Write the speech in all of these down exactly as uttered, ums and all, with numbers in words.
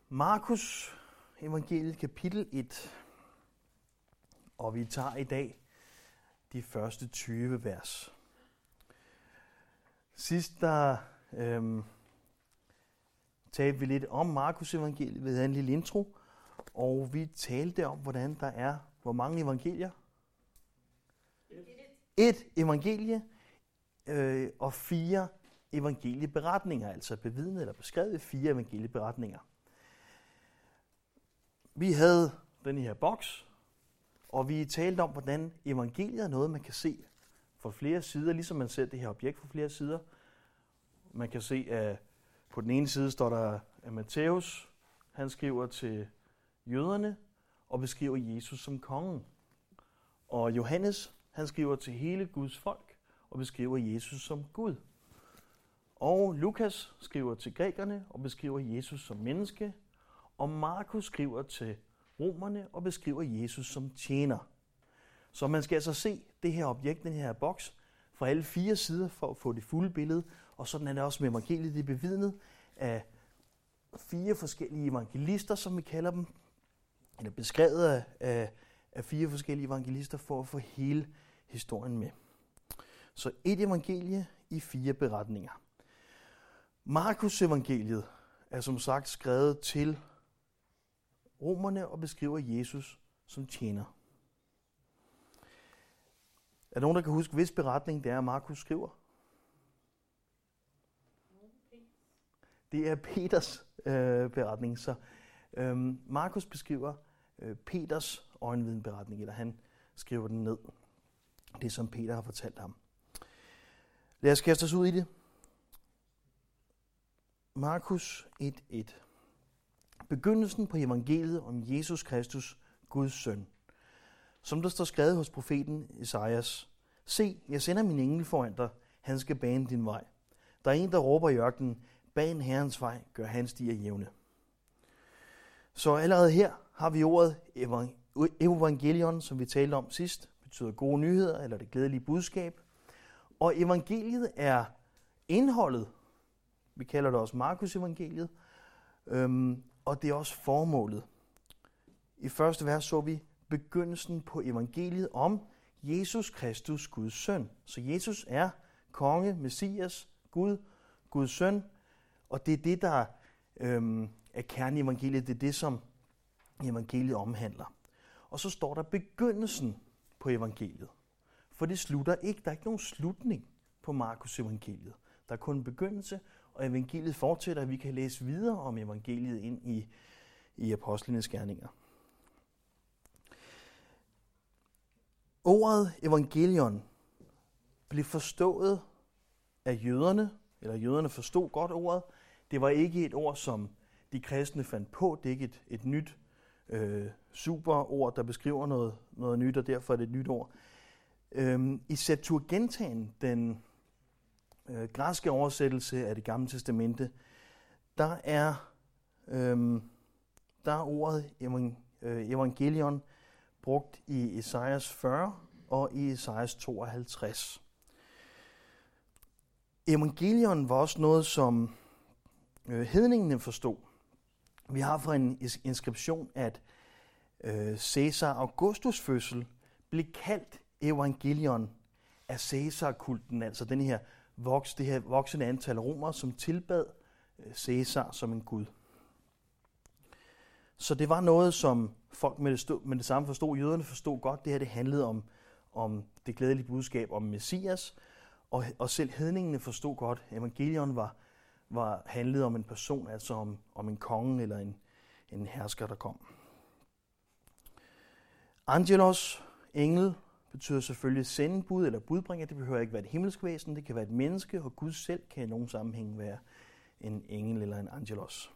Markus evangeliet kapitel et, og vi tager i dag de første tyve vers. Sidst der øhm, talte vi lidt om Markus evangeliet, vi havde en lille intro, og vi talte om, hvordan der er, hvor mange evangelier? Et, Et evangelie øh, og fire evangelieberetninger, altså bevidnet eller beskrevet fire evangelieberetninger. Vi havde den her boks, og vi talte om, hvordan evangeliet er noget, man kan se fra flere sider, ligesom man ser det her objekt fra flere sider. Man kan se, at på den ene side står der, at Matthæus, han skriver til jøderne og beskriver Jesus som kongen. Og Johannes, han skriver til hele Guds folk og beskriver Jesus som Gud. Og Lukas skriver til grækerne og beskriver Jesus som menneske. Og Markus skriver til romerne og beskriver Jesus som tjener. Så man skal altså se det her objekt, den her boks, fra alle fire sider for at få det fulde billede. Og sådan er det også med evangeliet, det er bevidnet af fire forskellige evangelister, som vi kalder dem. Eller beskrevet af, af, af fire forskellige evangelister for at få hele historien med. Så et evangelie i fire beretninger. Markus evangeliet er som sagt skrevet til romerne og beskriver Jesus som tjener. Er der nogen, der kan huske, hvis beretning det er, Markus skriver? Det er Peters øh, beretning. Så øh, Markus beskriver øh, Peters øjenvidenberetning, eller han skriver den ned. Det, som Peter har fortalt ham. Lad os kaste os ud i det. Markus et et. Begyndelsen på evangeliet om Jesus Kristus, Guds søn. Som der står skrevet hos profeten Esajas. Se, jeg sender min engel foran dig. Han skal bane din vej. Der er en, der råber i ørkenen. Ban Herrens vej, gør hans stier jævne. Så allerede her har vi ordet evangelion, som vi talte om sidst. Betyder gode nyheder, eller det glædelige budskab. Og evangeliet er indholdet. Vi kalder det også Markus evangeliet. Øhm, og det er også formålet. I første vers så vi begyndelsen på evangeliet om Jesus Kristus, Guds søn. Så Jesus er konge, Messias, Gud, Guds søn. Og det er det, der øhm, er kernen i evangeliet. Det er det, som evangeliet omhandler. Og så står der begyndelsen på evangeliet. For det slutter ikke. Der er ikke nogen slutning på Markus evangeliet. Der er kun en begyndelse, og evangeliet fortsætter, at vi kan læse videre om evangeliet ind i, i apostlenes gerninger. Ordet evangelion blev forstået af jøderne, eller jøderne forstod godt ordet. Det var ikke et ord, som de kristne fandt på. Det er ikke et, et nyt øh, superord, der beskriver noget, noget nyt, og derfor er det et nyt ord. Øhm, I Septuagintaen, den øh, græske oversættelse af det gamle testamente, der er, øhm, der er ordet evang, øh, evangelion brugt i Esajas fyrre og i Esajas tooghalvtreds. Evangelion var også noget, som øh, hedningene forstod. Vi har fra en inskription, at øh, Caesar Augustus' fødsel blev kaldt evangelion af Caesar-kulten, altså den her voks, det her voksende antal romere, som tilbad øh, Caesar som en gud. Så det var noget, som folk med det, stod, med det samme forstod. Jøderne forstod godt, det her det handlede om, om det glædelige budskab om Messias, og, og selv hedningene forstod godt, at evangelion var, var handlede om en person, altså om, om en konge eller en, en hersker, der kom. Angelos, engel, betyder selvfølgelig sendebud eller budbringer. Det behøver ikke være et himmelsk væsen, det kan være et menneske, og Gud selv kan i nogen sammenhæng være en engel eller en angelos.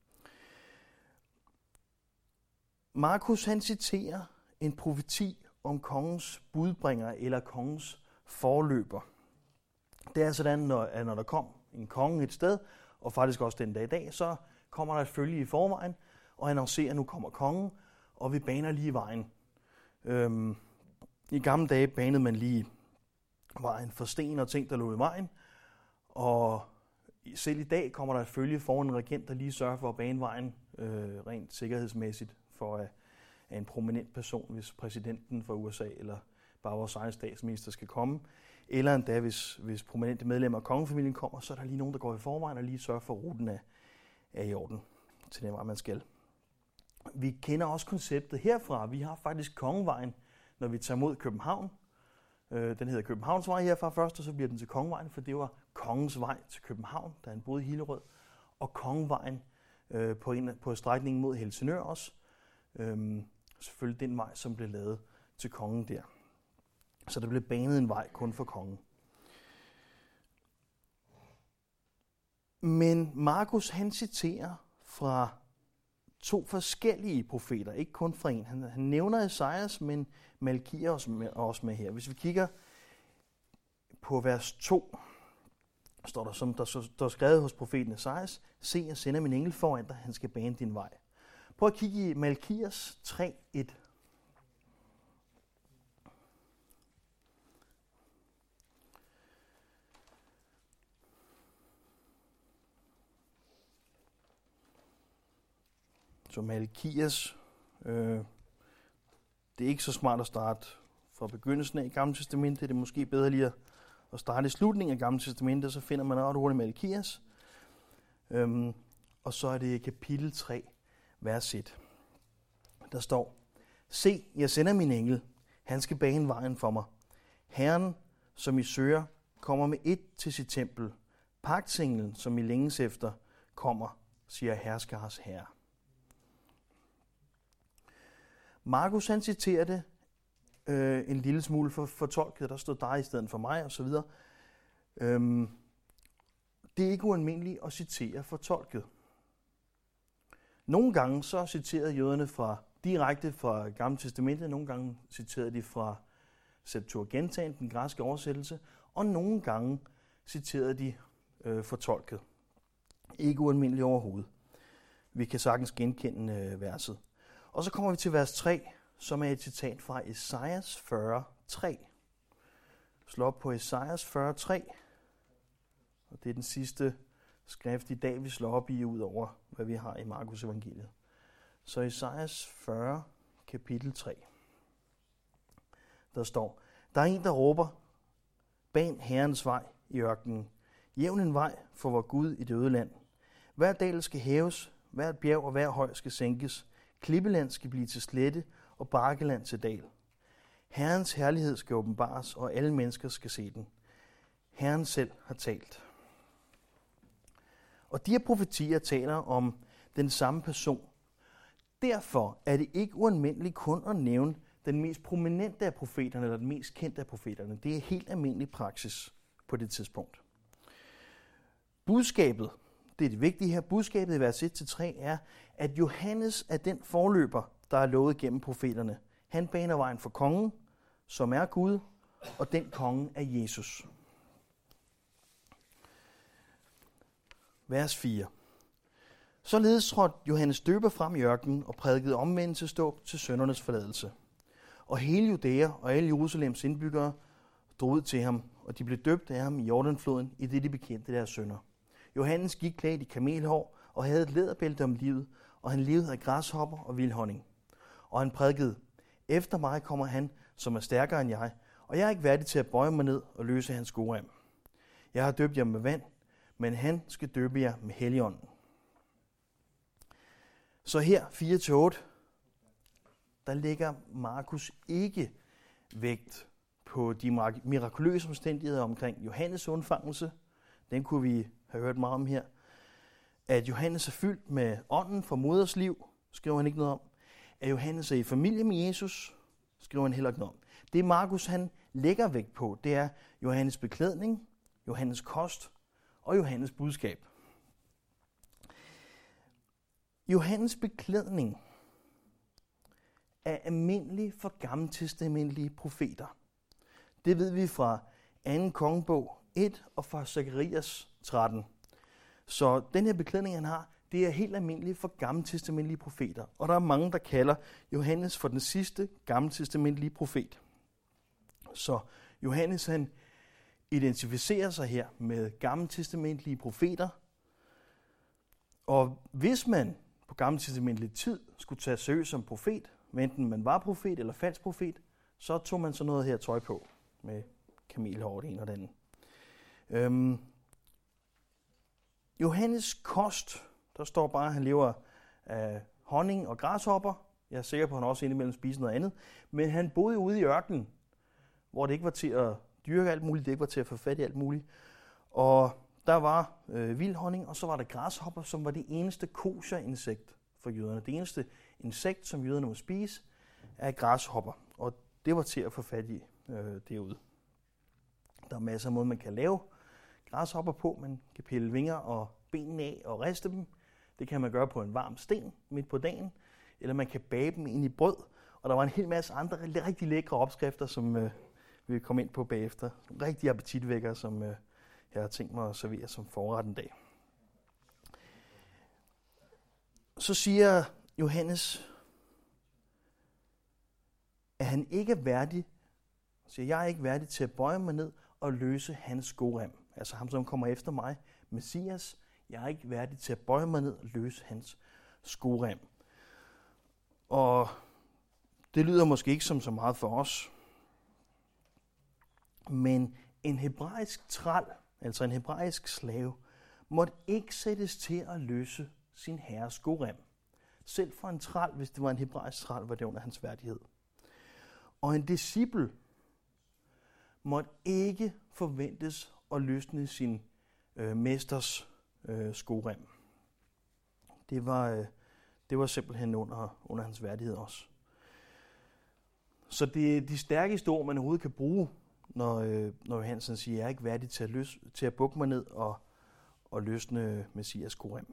Markus han citerer en profeti om kongens budbringer eller kongens forløber. Det er sådan, når, at når der kom en konge et sted, og faktisk også den dag i dag, så kommer der et følge i forvejen, og annoncerer, at nu kommer kongen, og vi baner lige vejen. Øhm, I gamle dage banede man lige vejen for sten og ting, der lå i vejen, og selv i dag kommer der et følge foran en regent, der lige sørger for at bane vejen øh, rent sikkerhedsmæssigt for at, at en prominent person, hvis præsidenten for U S A eller bare vores egen statsminister skal komme, eller endda hvis, hvis prominente medlemmer af kongefamilien kommer, så er der lige nogen, der går i forvejen og lige sørger for, at ruten er, er i orden til det, man skal. Vi kender også konceptet herfra. Vi har faktisk Kongevejen, når vi tager mod København. Den hedder Københavnsvej herfra først, og så bliver den til Kongevejen, for det var kongens vej til København, da han boede i Hillerød. Og Kongevejen øh, på, en, på strækningen mod Helsingør også. Øhm, selvfølgelig den vej, som blev lavet til kongen der. Så der blev banet en vej kun for kongen. Men Markus, han citerer fra to forskellige profeter, ikke kun fra en. Han, han nævner Esajas, men Malkia også med, også med her. Hvis vi kigger på vers to, står der, som der står skrevet hos profeten Esajas: Se, jeg sender min engel foran dig, han skal bane din vej. Prøv at kigge i Malkias tre et. Så Malkias, øh, det er ikke så smart at starte fra begyndelsen af i Gamle Testamentet. Det er måske bedre lige at starte i slutningen af Gamle Testamentet, så finder man ret hurtigt Malkias. Øhm, og så er det kapitel tre, vers et. Der står: Se, jeg sender min engel. Han skal bane vejen for mig. Herren, som I søger, kommer med et til sit tempel. Pagtsenglen, som I længes efter, kommer, siger herskers herre. Markus, han citerer det øh, en lille smule for fortolket. Der stod dig i stedet for mig, og så videre. Øhm, det er ikke ualmindeligt at citere fortolket. Nogle gange så citerede jøderne fra, direkte fra Gamle Testamentet, nogle gange citerede de fra Septuagintaen, den græske oversættelse, og nogle gange citerede de øh, fortolket. Ikke ualmindeligt overhovedet. Vi kan sagtens genkende øh, verset. Og så kommer vi til vers tre, som er et citat fra Esajas fyrre tre. Slå op på Esajas fyrre tre. Og det er den sidste skrift i dag, vi slår op i, ud over hvad vi har i Markus evangeliet. Så Esajas fyrre, kapitel tre. Der står: Der er en, der råber: Ban Herrens vej i ørkenen. Jævn en vej for vor Gud i det øde land. Hver dal skal hæves, hvert bjerg og hver høj skal sænkes. Klippeland skal blive til slette, og bakkeland til dal. Herrens herlighed skal åbenbares, og alle mennesker skal se den. Herren selv har talt. Og de her profetier taler om den samme person. Derfor er det ikke ualmindeligt kun at nævne den mest prominente af profeterne, eller den mest kendte af profeterne. Det er helt almindelig praksis på det tidspunkt. Budskabet, det er det vigtige her, budskabet i vers et til tre er, at Johannes er den forløber, der er lovet gennem profeterne. Han baner vejen for kongen, som er Gud, og den konge er Jesus. Vers fire. Således trådte Johannes døber frem i ørkenen og prædikede omvendelsesdåb til syndernes forladelse. Og hele Judæa og alle Jerusalems indbyggere drog ud til ham, og de blev døbt af ham i Jordanfloden, i det de bekendte deres synder. Johannes gik klædt i kamelhår og havde et læderbælte om livet, og han levede af græshopper og vildhonning. Og han prædikede: Efter mig kommer han, som er stærkere end jeg, og jeg er ikke værdig til at bøje mig ned og løse hans skoerem. Jeg har døbt jer med vand, men han skal døbe jer med Helligånden. Så her, fire til otte, der lægger Markus ikke vægt på de mirakuløse omstændigheder omkring Johannes undfangelse. Den kunne vi have hørt meget om her. At Johannes er fyldt med ånden fra moders liv, skriver han ikke noget om. At Johannes er i familie med Jesus, skriver han heller ikke noget om. Det Markus han lægger vægt på, det er Johannes beklædning, Johannes kost og Johannes budskab. Johannes beklædning er almindelig for gammeltestamentlige profeter. Det ved vi fra anden kongebog et og fra Zakarias tretten. Så den her beklædning, han har, det er helt almindeligt for gammeltestamentlige profeter. Og der er mange, der kalder Johannes for den sidste gammeltestamentlige profet. Så Johannes han identificerer sig her med gammeltestamentlige profeter, Og hvis man på gammeltestamentlig tid skulle tage seriøst som profet, enten man var profet eller falsk profet, så tog man så noget her tøj på med kamelhår, det ene og det andet. Øhm, Johannes kost, der står bare, at han lever af honning og græshopper. Jeg er sikker på, at han også indimellem spiser noget andet. Men han boede ude i ørkenen, hvor det ikke var til at dyrke alt muligt, det ikke var til at få fat i alt muligt. Og der var øh, vild honning, og så var der græshopper, som var det eneste kosher-insekt for jøderne. Det eneste insekt, som jøderne må spise, er græshopper. Og det var til at få fat i øh, derude. Der er masser af måder, man kan lave græshopper på. Man kan pille vinger og benene af og riste dem. Det kan man gøre på en varm sten midt på dagen. Eller man kan bage dem ind i brød. Og der var en hel masse andre rigtig lækre opskrifter, som øh, vi vil komme ind på bagefter. Rigtig appetitvækkere, som øh, jeg har tænkt mig at servere som forret en dag. Så siger Johannes, at han ikke er værdig, siger, jeg er ikke værdig til at bøje mig ned og løse hans skorem. Altså ham, som kommer efter mig, Messias. Jeg er ikke værdig til at bøje mig ned og løse hans skorem. Og det lyder måske ikke som så meget for os. Men en hebraisk træl, altså en hebraisk slave, måtte ikke sættes til at løse sin herres skorem. Selv for en træl, hvis det var en hebraisk træl, var det under hans værdighed. Og en disciple måtte ikke forventes at løsne sin øh, mesters øh, skorem. Det var, øh, det var simpelthen under, under hans værdighed også. Så det er de stærkeste ord, man overhovedet kan bruge, når, øh, når Johansen siger, jeg er ikke værdig til at, løs, til at bukke mig ned og, og løsne Messias skorem.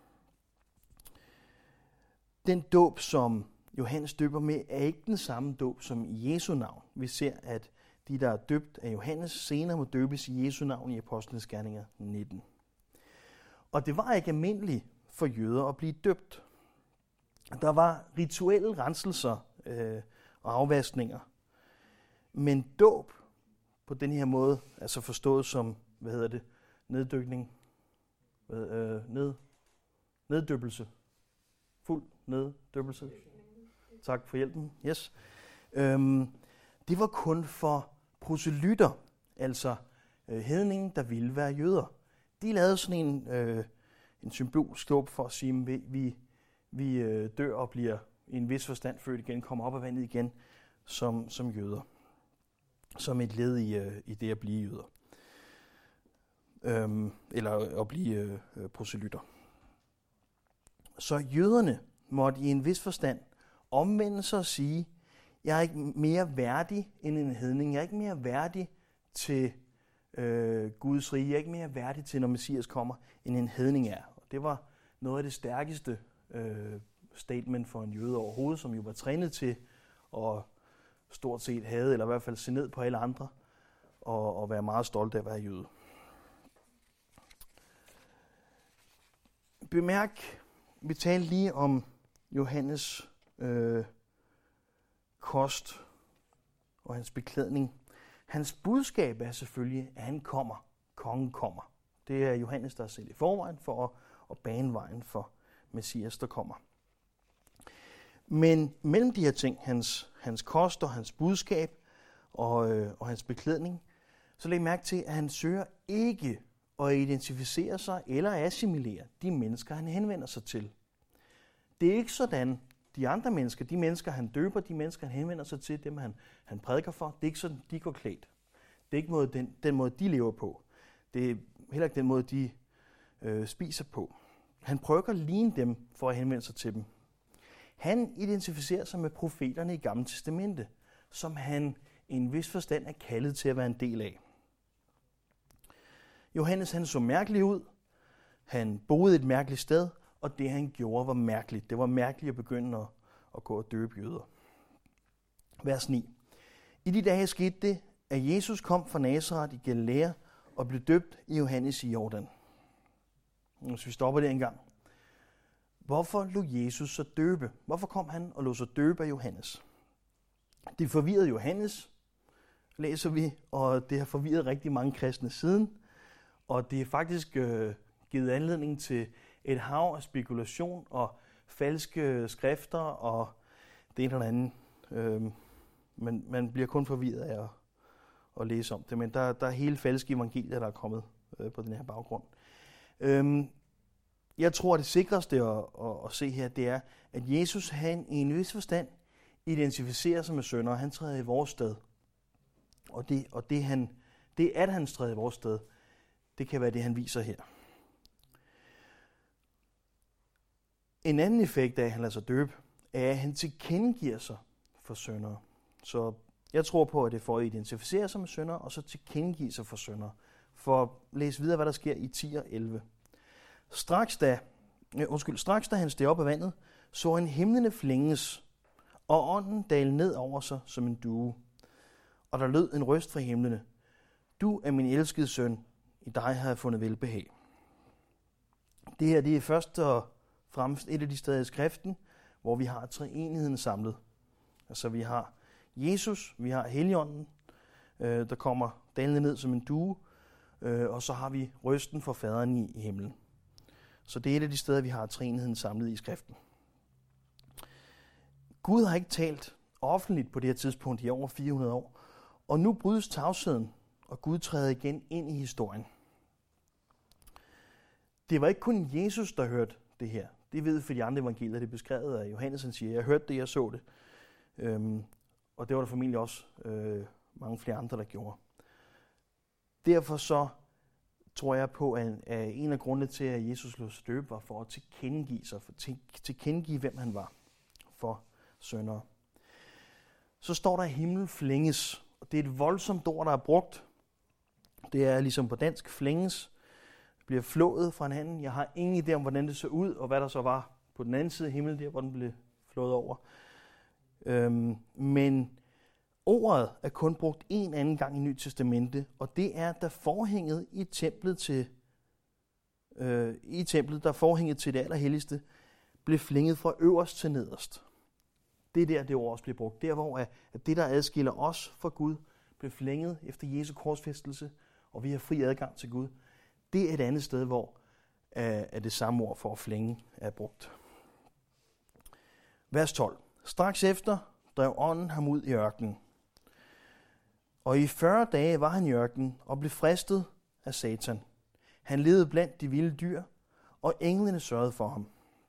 Den dåb, som Johannes døber med, er ikke den samme dåb som i Jesu navn. Vi ser, at de, der er døbt af Johannes, senere må døbes i Jesu navn i Apostlenes Gerninger nitten. Og det var ikke almindeligt for jøder at blive døbt. Der var rituelle renselser øh, og afvaskninger. Men dåb på den her måde, altså forstået som, hvad hedder det, neddykning, øh, ned, neddøbelse, fuld neddøbelse. Tak for hjælpen. Yes. Øhm, det var kun for proselytter, altså øh, hedningen, der ville være jøder. De lavede sådan en, øh, en symbolsk dåb for at sige, at vi, vi, vi øh, dør og bliver i en vis forstand født igen, kommer op af vandet igen som, som jøder. Som et led i, øh, i det at blive jøder. Øhm, eller at blive øh, proselytter. Så jøderne måtte i en vis forstand omvende sig og sige, jeg er ikke mere værdig end en hedning. Jeg er ikke mere værdig til øh, Guds rige. Jeg er ikke mere værdig til, når Messias kommer, end en hedning er. Og det var noget af det stærkeste øh, statement for en jøde overhovedet, som jo var trænet til at stort set havde, eller i hvert fald se ned på alle andre, og, og være meget stolt af at være jøde. Bemærk, vi talte lige om Johannes øh, kost og hans beklædning. Hans budskab er selvfølgelig, at han kommer. Kongen kommer. Det er Johannes, der er selv i forvejen for at, at bane vejen for Messias, der kommer. Men mellem de her ting, hans, hans kost og hans budskab og, øh, og hans beklædning, så læg mærke til, at han søger ikke at identificere sig eller assimilere de mennesker, han henvender sig til. Det er ikke sådan, de andre mennesker, de mennesker, han døber, de mennesker, han henvender sig til, dem han, han prædiker for, det er ikke sådan, de går klædt. Det er ikke måde, den, den måde, de lever på. Det er heller ikke den måde, de øh, spiser på. Han prøver at ligne dem for at henvende sig til dem. Han identificerer sig med profeterne i Gamle Testamente, som han i en vis forstand er kaldet til at være en del af. Johannes han så mærkelig ud. Han boede et mærkeligt sted, og det han gjorde var mærkeligt. Det var mærkeligt at begynde at, at gå og døbe jøder. Vers ni. I de dage skete det, at Jesus kom fra Nazaret i Galilea og blev døbt i Johannes i Jordan. Hvis vi stopper det en gang. Hvorfor lod Jesus så døbe? Hvorfor kom han og lod så døbe af Johannes? Det forvirrede Johannes, læser vi, og det har forvirret rigtig mange kristne siden. Og det er faktisk øh, givet anledning til et hav af spekulation og falske skrifter og det ene eller andet. Øhm, men man bliver kun forvirret af at, at læse om det. Men der, der er hele falske evangelier, der er kommet øh, på den her baggrund. Øhm, jeg tror, at det sikreste at, at, at se her, det er, at Jesus han i en vis forstand identificerer sig med syndere. Han træder i vores sted. Og det, og det, han, det at han træder i vores sted, det kan være det, han viser her. En anden effekt af, at han lader sig døbe, er, at han tilkendegiver sig for syndere. Så jeg tror på, at det er for at identificere sig med syndere, og så tilkendegive sig for syndere. For at læse videre, hvad der sker i ti og elleve. Straks da, ja, undskyld, straks da han steg op af vandet, så han himlene flænges, og ånden dalede ned over sig som en due. Og der lød en røst fra himlene. Du er min elskede søn, i dig har jeg fundet velbehag. Det her det er først og fremmest et af de steder i skriften, hvor vi har treenigheden samlet. Altså vi har Jesus, vi har Helligånden, øh, der kommer dalende ned som en due, øh, og så har vi røsten fra faderen i, i himlen. Så det er et af de steder, vi har treenigheden samlet i skriften. Gud har ikke talt offentligt på det her tidspunkt i over fire hundrede år, og nu brydes tavsheden, og Gud træder igen ind i historien. Det var ikke kun Jesus, der hørte det her. Det ved vi for de andre evangelier, det er beskrevet af Johannes, han siger, jeg hørte det, jeg så det. Øhm, og det var der formentlig også øh, mange flere andre, der gjorde. Derfor så tror jeg på, at en af grundene til, at Jesus lod sig døbe, var for at tilkendegive sig, for at tilkendegive, hvem han var for syndere. Så står der, at himlen flænges, og det er et voldsomt ord, der er brugt. Det er ligesom på dansk, flænges, bliver flået fra hinanden. Jeg har ingen idé om, hvordan det så ud, og hvad der så var på den anden side af himlen, der hvor den blev flået over. Øhm, men ordet er kun brugt en anden gang i Nyt Testamente, og det er, da forhænget i templet til øh, i templet, der forhænget til det allerhelligste, blev flænget fra øverst til nederst. Det er der, det ord også bliver brugt. Der, hvor at det, der adskiller os fra Gud, blev flænget efter Jesu korsfæstelse, og vi har fri adgang til Gud. Det er et andet sted, hvor at det samme ord for at flænge er brugt. Vers tolv. Straks efter drev ånden ham ud i ørkenen. Og i fyrre dage var han i ørkenen og blev fristet af Satan. Han levede blandt de vilde dyr, og englene sørgede for ham.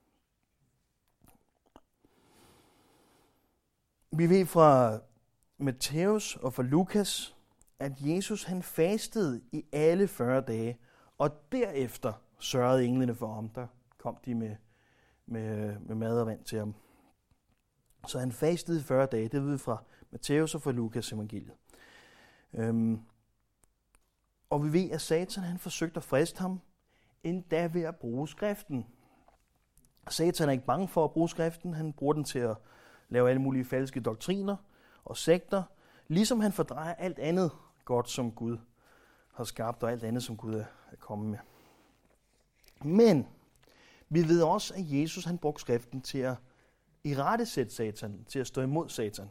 Vi ved fra Matthæus og fra Lukas, at Jesus han fastede i alle fyrre dage, og derefter sørgede englene for ham. Der kom de med, med, med mad og vand til ham. Så han fastede i fyrre dage, det ved vi fra Matthæus og fra Lukas evangeliet. Øhm, og vi ved, at Satan han forsøgte at friste ham, endda ved at bruge skriften. Satan er ikke bange for at bruge skriften, han bruger den til at lave alle mulige falske doktriner og sekter, ligesom han fordrejer alt andet godt, som Gud har skabt, og alt andet, som Gud er kommet med. Men vi ved også, at Jesus han brugte skriften til at irettesætte Satan, til at stå imod Satan.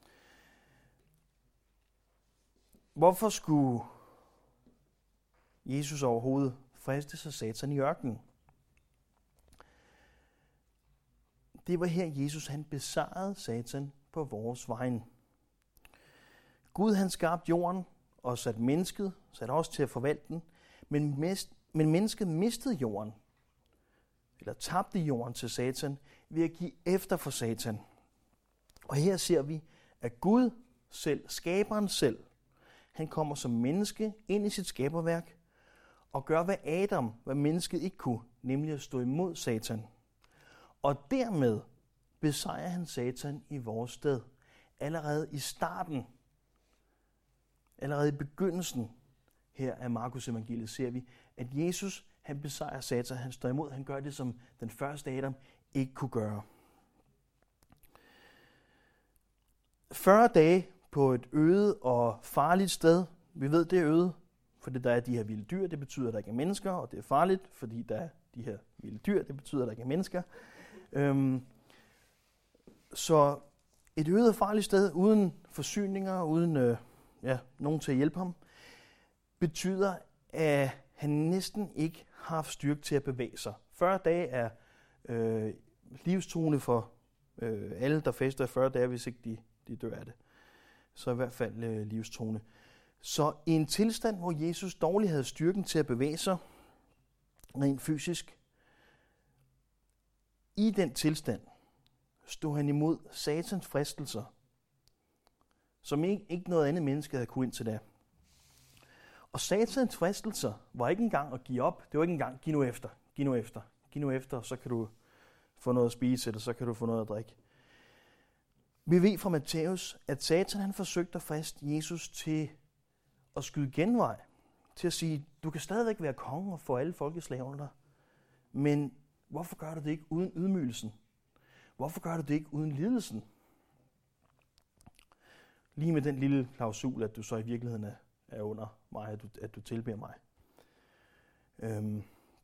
Hvorfor skulle Jesus overhovedet friste sig Satan i ørkenen? Det var her, Jesus han besejrede Satan på vores vegne. Gud han skabte jorden og satte mennesket, satte os til at forvalte den, men, mist, men mennesket mistede jorden, eller tabte jorden til Satan, ved at give efter for Satan. Og her ser vi, at Gud selv, skaberen selv, han kommer som menneske ind i sit skaberværk, og gør hvad Adam, hvad mennesket ikke kunne, nemlig at stå imod Satan. Og dermed besejrer han Satan i vores sted. Allerede i starten, allerede i begyndelsen her af Markus evangeliet, ser vi, at Jesus han besejrer Satan, han står imod, han gør det, som den første Adam ikke kunne gøre. fyrre dage på et øde og farligt sted. Vi ved, det er øde, fordi der er de her vilde dyr, det betyder, at der ikke er mennesker, og det er farligt, fordi der er de her vilde dyr, det betyder, at der ikke er mennesker. Øhm, så et øde og farligt sted, uden forsyninger, uden øh, ja, nogen til at hjælpe ham, betyder, at han næsten ikke har haft styrke til at bevæge sig fyrre dage er øh, livstruende for øh, alle, der faster i fyrre dage, hvis ikke de, de dør af det. Så i hvert fald øh, livstruende. Så i en tilstand, hvor Jesus dårligt havde styrken til at bevæge sig, rent fysisk, i den tilstand stod han imod satans fristelser, som ikke, ikke noget andet menneske havde kunnet indtil da. Og satans fristelser var ikke engang at give op. Det var ikke engang, giv nu efter, giv nu efter, giv nu efter, så kan du få noget at spise, eller så kan du få noget at drikke. Vi ved fra Matthæus, at Satan han forsøgte at friste Jesus til at skyde genvej. Til at sige, du kan stadigvæk være konge og få alle folkeslag under dig. Men hvorfor gør du det ikke uden ydmygelsen? Hvorfor gør du det ikke uden lidelsen? Lige med den lille klausul, at du så i virkeligheden er, er under mig, at du, at du tilbeder mig. Øhm.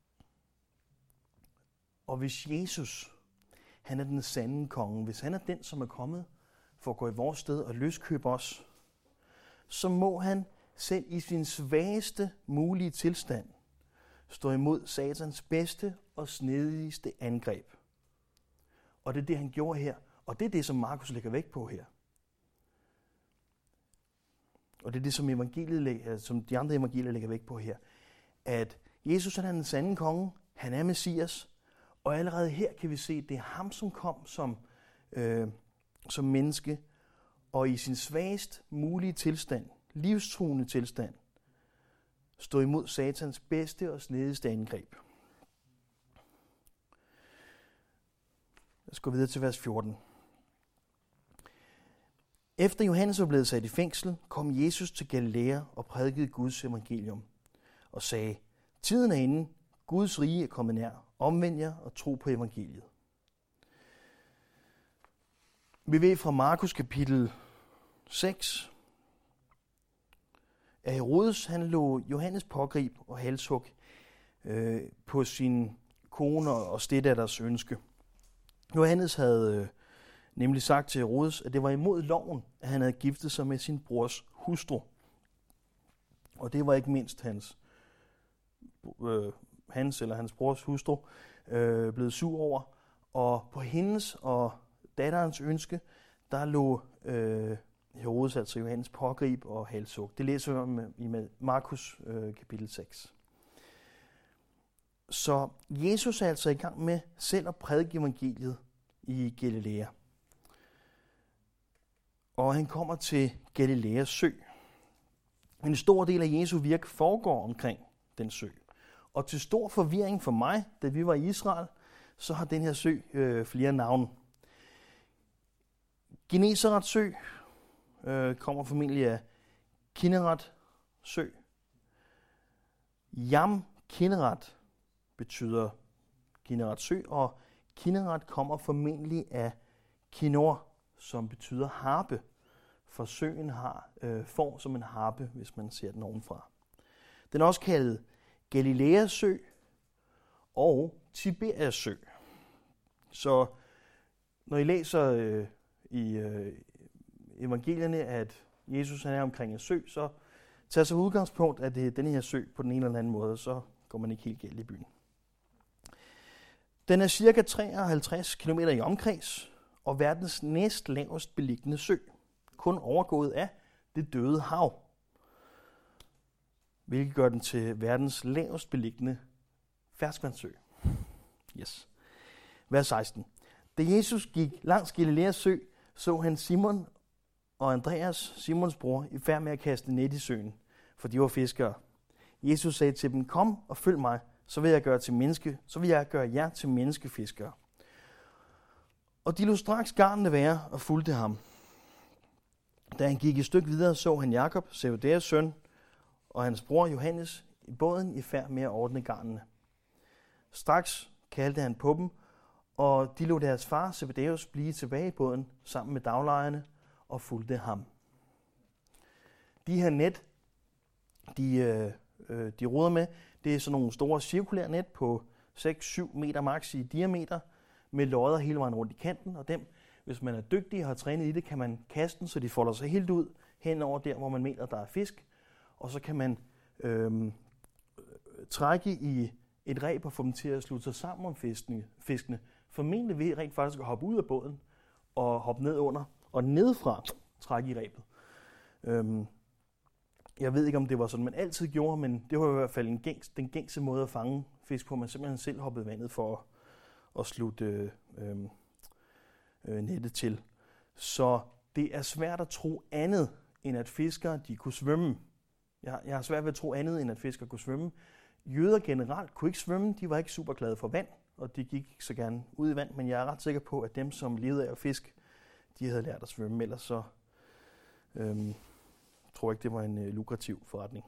Og hvis Jesus, han er den sande konge, hvis han er den, som er kommet for at gå i vores sted og løskøbe os, så må han selv i sin svageste mulige tilstand stå imod Satans bedste og snedigste angreb. Og det er det, han gjorde her. Og det er det, som Markus lægger vægt på her. Og det er det, som, evangeliet, som de andre evangelier lægger vægt på her. At Jesus han er den sande konge, han er Messias, og allerede her kan vi se, at det er ham, som kom som, øh, som menneske, og i sin svagest mulige tilstand, livstruende tilstand, stod imod Satans bedste og snedigste angreb. Lad os gå videre til vers fjorten. Efter Johannes var blevet sat i fængsel, kom Jesus til Galilea og prædikede Guds evangelium og sagde, tiden er inde, Guds rige er kommet nær, omvend jer og tro på evangeliet. Vi ved fra Markus kapitel seks, at Herodes han lå Johannes pågrib og halshug øh, på sin kone og steddatters ønske. Johannes havde øh, nemlig sagt til Herodes, at det var imod loven, at han havde giftet sig med sin brors hustru. Og det var ikke mindst hans, øh, hans eller hans brors hustru øh, blevet sur over. Og på hendes og datterens ønske, der lå øh, Herodes, altså Johannes, pågrib og halshug. Det læser vi om i Markus øh, kapitel seks. Så Jesus er altså i gang med selv at prædike evangeliet i Galilea. Og han kommer til Galileas sø. En stor del af Jesu virke foregår omkring den sø. Og til stor forvirring for mig, da vi var i Israel, så har den her sø øh, flere navne. Genesaret sø øh, kommer formentlig af Kinneret sø. Yam Kinneret betyder Kinneret sø, og Kinneret kommer formentlig af Kinnor, som betyder harpe. For søen har øh, form som en harpe, hvis man ser den ovenfra. Den er også kaldet Galileas sø og Tiberias sø. Så når I læser øh, i øh, evangelierne, at Jesus han er omkring en sø, så tager så udgangspunkt, at det er denne her sø på den ene eller anden måde, så går man ikke helt galt i byen. Den er cirka treoghalvtreds kilometer i omkreds, og verdens næst lavest beliggende sø, kun overgået af det døde hav, hvilket gør den til verdens lavest beliggende ferskvandssø. Yes. Vers seksten. Da Jesus gik langs Galileas sø, så han Simon og Andreas, Simons bror, i færd med at kaste net i søen, for de var fiskere. Jesus sagde til dem, kom og følg mig, så vil jeg gøre, til menneske, så vil jeg gøre jer til menneskefiskere. Og de lod straks garnene være og fulgte ham. Da han gik et stykke videre, så han Jakob, Zebedeus søn, og hans bror Johannes i båden i færd med at ordne garnene. Straks kaldte han på dem, og de lod deres far Zebedeus blive tilbage i båden sammen med daglejerne og fulgte ham. De her net, de, øh, de roder med, det er sådan nogle store cirkulære net på seks til syv meter maks i diameter, med lodder hele vejen rundt i kanten, og dem, hvis man er dygtig og har trænet i det, kan man kaste den, så de folder sig helt ud hen over der, hvor man mener, der er fisk, og så kan man øh, trække i et reb og få dem til at slutte sig sammen om fiskene. fiskene. Formentlig ved rent faktisk at hoppe ud af båden og hoppe ned under, og nedefra trække i rebet. Øhm, jeg ved ikke, om det var sådan, man altid gjorde, men det var i hvert fald en gængs, den gængse måde at fange fisk på. Man simpelthen selv hoppede vandet for at, at slutte øh, øh, øh, nettet til. Så det er svært at tro andet, end at fiskere de kunne svømme. Jeg, jeg har svært ved at tro andet, end at fiskere kunne svømme. Jøder generelt kunne ikke svømme, de var ikke super glade for vand, og de gik ikke så gerne ud i vand, men jeg er ret sikker på, at dem, som levede af at fisk, de havde lært at svømme, ellers så øhm, tror jeg ikke, det var en øh, lukrativ forretning.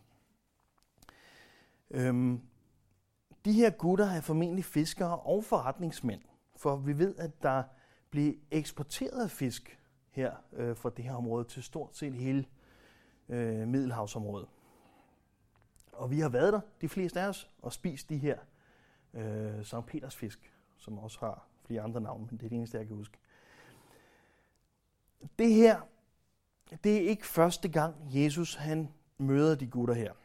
Øhm, de her gutter er formentlig fiskere og forretningsmænd, for vi ved, at der blev eksporteret fisk her øh, fra det her område til stort set hele øh, Middelhavsområdet. Og vi har været der, de fleste af os, og spist de her øh, Sankt Peters fisk, som også har flere andre navne, men det er det eneste, jeg kan huske. Det her, det er ikke første gang, Jesus han møder de gutter her.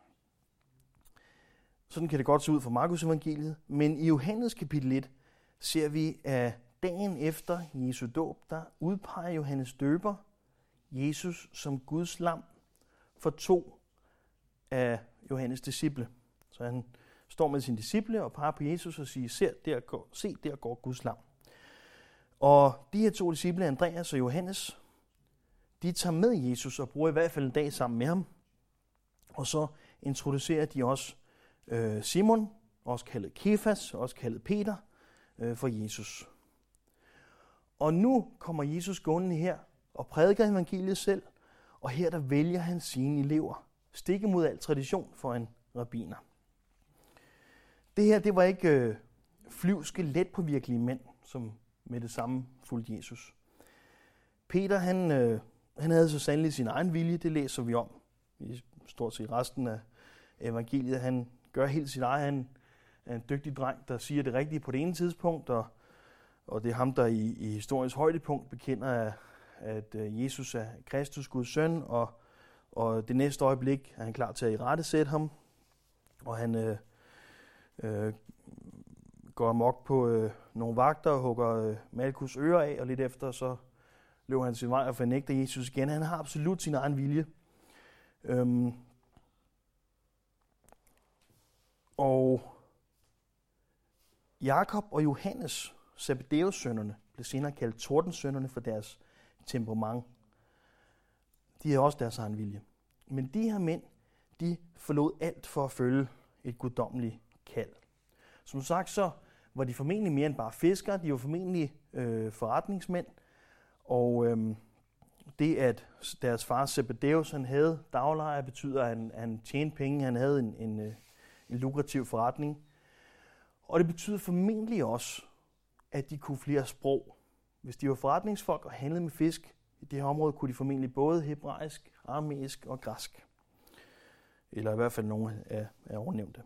Sådan kan det godt se ud for Markus evangeliet, men i Johannes kapitel et ser vi, at dagen efter Jesu dåb, der udpeger Johannes døber Jesus som Guds lam for to af Johannes disciple. Så han står med sine disciple og peger på Jesus og siger, se, der går, se, der går Guds lam. Og de her to disciple, Andreas og Johannes, de tager med Jesus og bruger i hvert fald en dag sammen med ham. Og så introducerer de også øh, Simon, også kaldet Kefas, også kaldet Peter, øh, for Jesus. Og nu kommer Jesus gående her og prædiker evangeliet selv, og her der vælger han sine elever. Stik imod al tradition for en rabbiner. Det her, det var ikke øh, flyvske, letpåvirkelige mænd, som med det samme fulgte Jesus. Peter, han, øh, han havde så sandelig sin egen vilje, det læser vi om i stort set resten af evangeliet. Han gør helt sit eget, han er en dygtig dreng, der siger det rigtige på det ene tidspunkt, og, og det er ham, der i, i historiens højdepunkt bekender, at, at Jesus er Kristus, Guds søn, og Og det næste øjeblik er han klar til at irettesætte ham, og han øh, øh, går amok på øh, nogle vagter og hugger øh, Malkus ører af, og lidt efter så løber han sin vej og fornægter Jesus igen. Han har absolut sin egen vilje. Øhm, og Jakob og Johannes, Zebedeus sønnerne, blev senere kaldt tordensønnerne for deres temperament. De havde også deres egen vilje. Men de her mænd, de forlod alt for at følge et guddommeligt kald. Som sagt, så var de formentlig mere end bare fiskere. De var formentlig øh, forretningsmænd. Og øh, det, at deres far Zebedeus, han havde daglejer, betyder, at han, han tjente penge. Han havde en, en, en lukrativ forretning. Og det betyder formentlig også, at de kunne flere sprog. Hvis de var forretningsfolk og handlede med fisk, i det her område kunne de formentlig både hebraisk, aramæisk og græsk. Eller i hvert fald nogle af, af ovennævnte.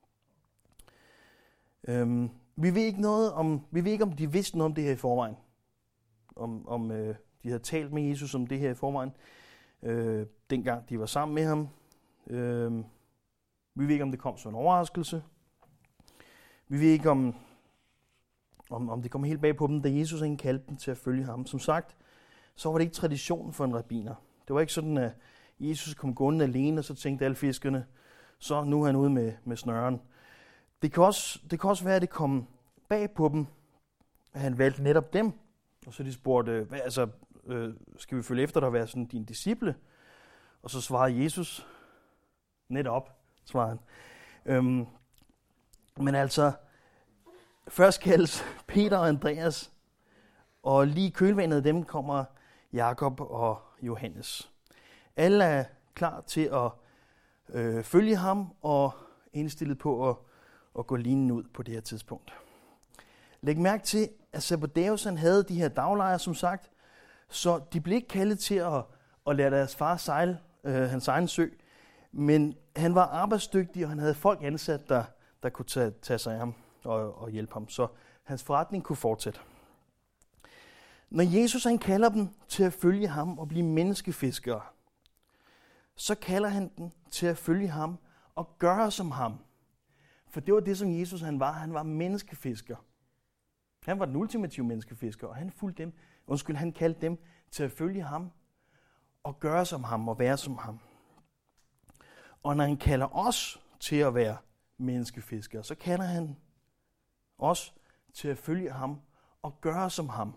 Øhm, vi ved ikke noget om, vi ved ikke om de vidste noget om det her i forvejen. Om, om øh, de havde talt med Jesus om det her i forvejen. Øh, dengang de var sammen med ham. Øh, vi ved ikke om det kom som en overraskelse. Vi ved ikke om, om, om det kom helt bag på dem, da Jesus ikke kaldte dem til at følge ham. Som sagt, så var det ikke traditionen for en rabbiner. Det var ikke sådan, at Jesus kom gående alene, og så tænkte alle fiskerne, så nu er han ude med, med snøren. Det kan, også, det kan også være, at det kom bag på dem, at han valgte netop dem. Og så de spurgte, hvad, altså, øh, skal vi følge efter dig og være sådan din disciple? Og så svarede Jesus, netop, svarede han. Øhm, men altså, først kaldes Peter og Andreas, og lige i kølvandet af dem kommer Jakob og Johannes. Alle er klar til at øh, følge ham og indstillet på at, at gå linen ud på det her tidspunkt. Læg mærke til, at Zebedeus havde de her daglejre, som sagt, så de blev ikke kaldet til at, at lade deres far sejle øh, hans egen sø, men han var arbejdsdygtig, og han havde folk ansat, der, der kunne tage, tage sig af ham og, og hjælpe ham, så hans forretning kunne fortsætte. Når Jesus han kalder dem til at følge ham og blive menneskefiskere, så kalder han dem til at følge ham og gøre som ham. For det var det, som Jesus han var. Han var menneskefisker. Han var den ultimative menneskefisker, og han fulgte dem. Undskyld, han kaldte dem til at følge ham, og gøre som ham, og være som ham. Og når han kalder os til at være menneskefiskere, så kalder han os til at følge ham, og gøre som ham.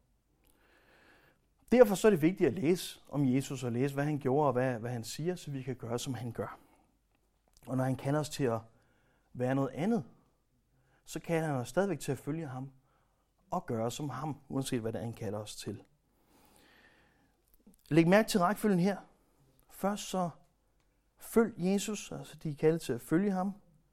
Derfor så er det vigtigt at læse om Jesus, og læse, hvad han gjorde, og hvad, hvad han siger, så vi kan gøre, som han gør. Og når han kalder os til at være noget andet, så kalder han os stadigvæk til at følge ham, og gøre som ham, uanset hvad det er, han kalder os til. Læg mærke til rækkefølgen her. Først så følg Jesus, altså de er kaldet til at følge ham.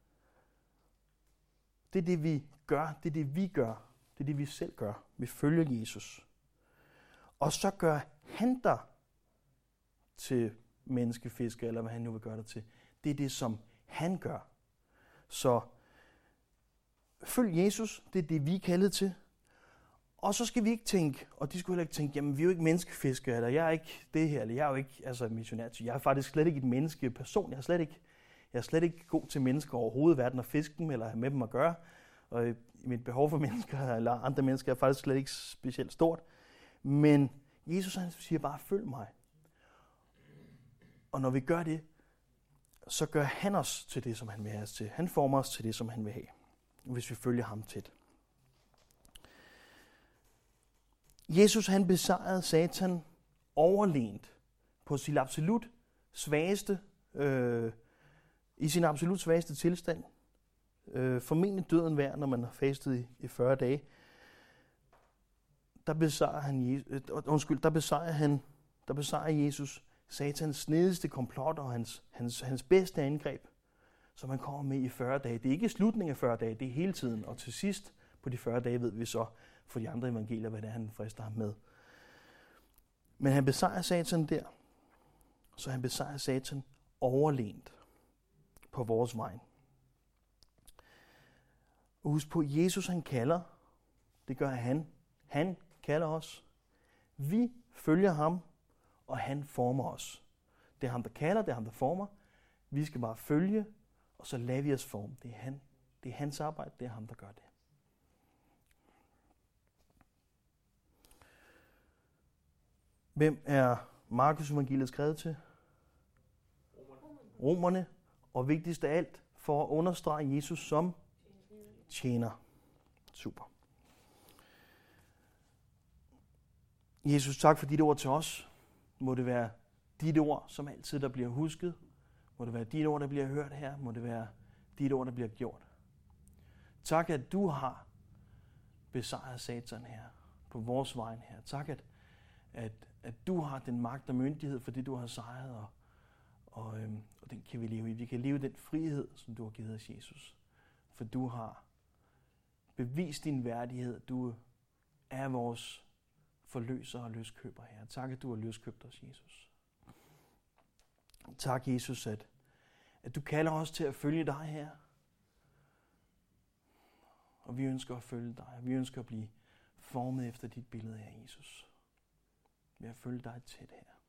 Det er det, vi gør, det er det, vi gør, det er det, vi selv gør. Vi følger Jesus. Og så gør han dig til menneskefisker, eller hvad han nu vil gøre dig til. Det er det, som han gør. Så følg Jesus, det er det, vi er kaldet til. Og så skal vi ikke tænke, og de skulle heller ikke tænke, jamen vi er jo ikke menneskefiskere, eller jeg er ikke det her, eller jeg er jo ikke altså, missionær. Jeg er faktisk slet ikke et menneskeperson. Jeg er slet ikke, jeg er slet ikke god til mennesker overhovedet, hverken at fiske dem, eller have med dem at gøre. Og mit behov for mennesker, eller andre mennesker, er faktisk slet ikke specielt stort. Men Jesus han siger bare, følg mig. Og når vi gør det, så gør han os til det, som han vil have os til. Han former os til det, som han vil have, hvis vi følger ham tæt. Jesus han besejrede Satan overlegent på sin absolut svageste, øh, i sin absolut svageste tilstand. Øh, formentlig døden værd, når man har fastet i, i fyrre dage. Der besejrer han, øh, undskyld, der besejrer han, der besejrer Jesus Satans snedigste komplot og hans, hans, hans bedste angreb, som han kommer med i fyrre dage. Det er ikke slutningen af fyrre dage, det er hele tiden. Og til sidst på de fyrre dage ved vi så for de andre evangelier, hvad det er, han frister ham med. Men han besejrer Satan der, så han besejrer Satan overlegent på vores vej. Og husk på, Jesus han kalder, det gør han. Han kalder os. Vi følger ham, og han former os. Det er ham, der kalder, det er ham, der former. Vi skal bare følge, og så lader vi os forme. Det er han. Det er hans arbejde, det er ham, der gør det. Hvem er Markus evangeliet skrevet til? Romerne. Romerne. Og vigtigst af alt, for at understrege Jesus som tjener. Super. Jesus, tak for dit ord til os. Må det være dit ord, som altid der bliver husket. Må det være dit ord, der bliver hørt her. Må det være dit ord, der bliver gjort. Tak, at du har besejret Satan her på vores vej her. Tak, at, at, at du har den magt og myndighed for det, du har sejret, og, og, øhm, og den kan vi leve i. Vi kan leve den frihed, som du har givet os, Jesus. For du har bevist din værdighed. Du er vores forløser og løskøber her. Tak, at du har løskøbt os, Jesus. Tak, Jesus, at, at du kalder os til at følge dig her. Og vi ønsker at følge dig. Vi ønsker at blive formet efter dit billede her, Jesus. Ved at følge dig tæt her.